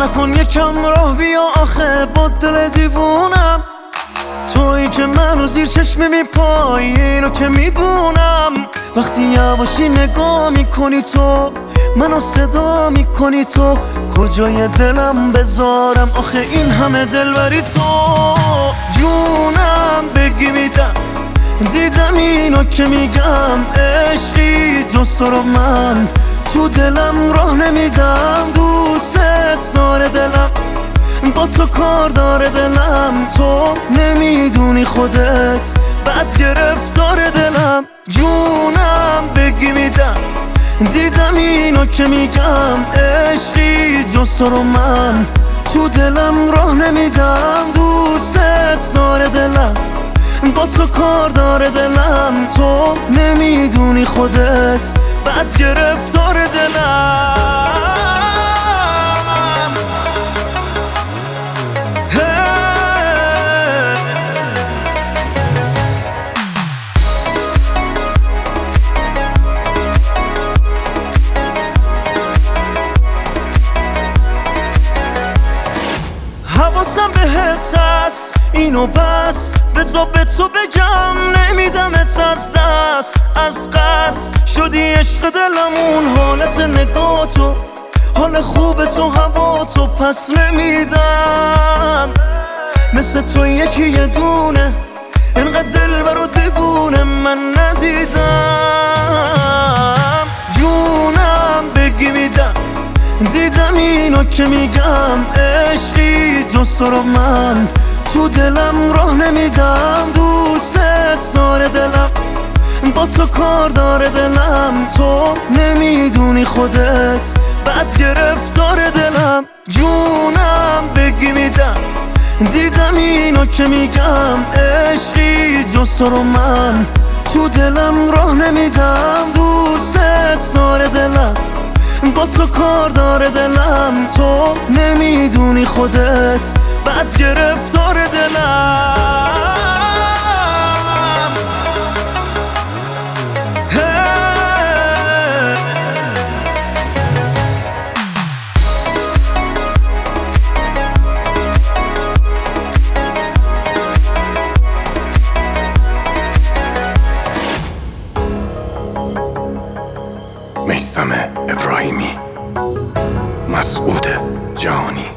نکن یکم راه بیا آخه با دل دیوونم. تویی که منو زیر چشم میپایی اینو که میدونم. وقتی یواشی نگاه میکنی تو منو صدا میکنی تو کجای دلم بذارم آخه این همه دلبری تو. جونم بگی میدم دیدم اینو که میگم عشقی جز رو من تو دلم راه نمیدم. دوست داره دلم با تو کار داره دلم تو نمیدونی خودت بد گرفتار دلم. جونم بگی میدم دیدم اینو که میگم عشقی جز رو من تو دلم راه نمیدم. دوست داره دلم با تو کار داره دلم تو نمیدونی خودت بد گرفتار دلم. حواسم بهت هست اینو بس بذار به تو بگم نمیدمت از دست. از قصد شدی عشق دلمون حالت نگاه تو حال خوب تو هوا تو پس نمیدم. مثل تو یکی یه دونه اینقدر دلبر و دیوونه من ندیدم. جونم بگی میدم دیدم اینو که میگم عشقی جز رو من تو دلم راه نمیدم. دوست داره دلم با تو کار داره دلم تو نمیدونی خودت بد گرفتار دلم. جونم بگی میدم دیدم اینو که میگم عشقی جز رو من تو دلم راه نمیدم. دوست داره دلم با تو کار داره دلم تو نمیدونی خودت بد گرفتار دلم. میثم ابراهیمی، مسعود جهانی.